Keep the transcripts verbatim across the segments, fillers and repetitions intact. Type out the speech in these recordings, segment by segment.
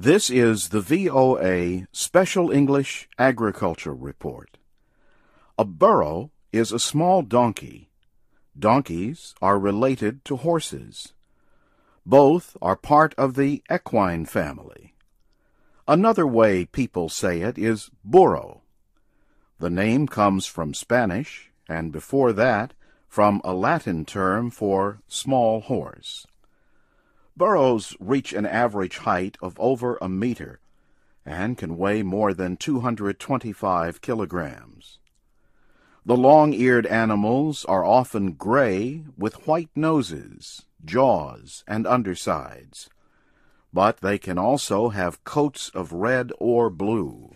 This is the V O A Special English Agriculture Report. A burro is a small donkey. Donkeys are related to horses. Both are part of the equine family. Another way people say it is burro. The name comes from Spanish, and before that, from a Latin term for small horse. Burros reach an average height of over a meter and can weigh more than two hundred twenty-five kilograms. The long-eared animals are often gray with white noses, jaws, and undersides, but they can also have coats of red or blue.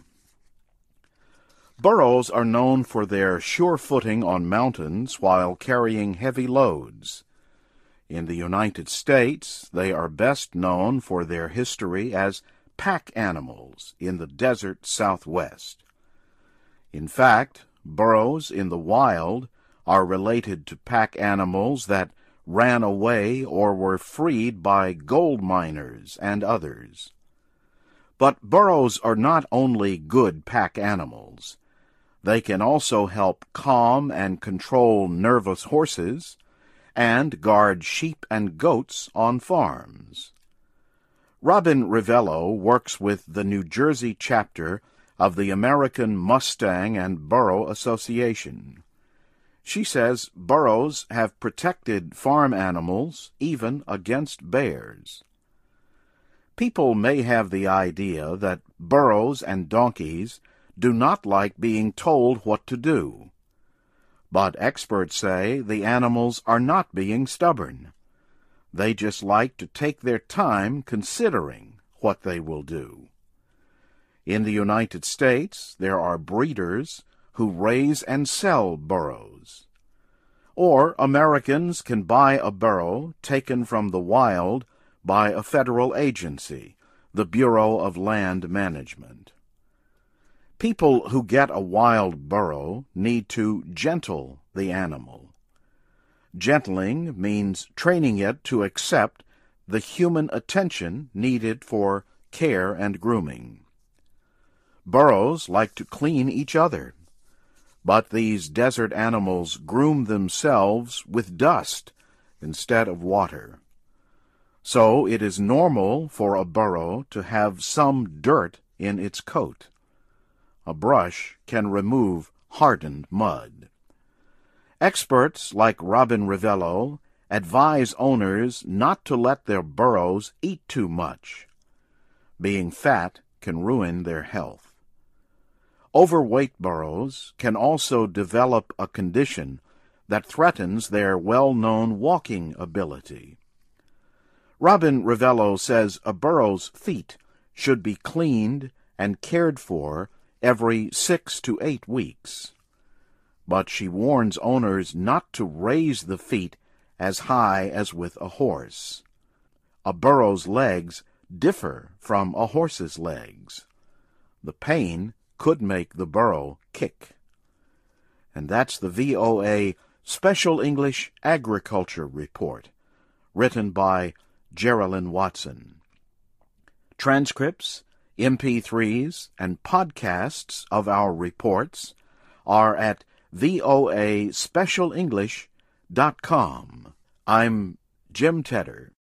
Burros are known for their sure footing on mountains while carrying heavy loads. In the United States, they are best known for their history as pack animals in the desert Southwest. In fact, burros in the wild are related to pack animals that ran away or were freed by gold miners and others. But burros are not only good pack animals. They can also help calm and control nervous horses and guard sheep and goats on farms. Robin Rivello works with the New Jersey chapter of the American Mustang and Burro Association. She says burros have protected farm animals even against bears. People may have the idea that burros and donkeys do not like being told what to do. But experts say the animals are not being stubborn. They just like to take their time considering what they will do. In the United States, there are breeders who raise and sell burros. Or Americans can buy a burro taken from the wild by a federal agency, the Bureau of Land Management. People who get a wild burro need to gentle the animal. Gentling means training it to accept the human attention needed for care and grooming. Burros like to clean each other, but these desert animals groom themselves with dust instead of water. So it is normal for a burro to have some dirt in its coat. A brush can remove hardened mud. Experts like Robin Rivello advise owners not to let their burros eat too much. Being fat can ruin their health. Overweight burros can also develop a condition that threatens their well-known walking ability. Robin Rivello says a burro's feet should be cleaned and cared for every six to eight weeks. But she warns owners not to raise the feet as high as with a horse. A burro's legs differ from a horse's legs. The pain could make the burro kick. And that's the V O A Special English Agriculture Report, written by Geraldine Watson. Transcripts, M P threes, and podcasts of our reports are at voa special english dot com. I'm Jim Tedder.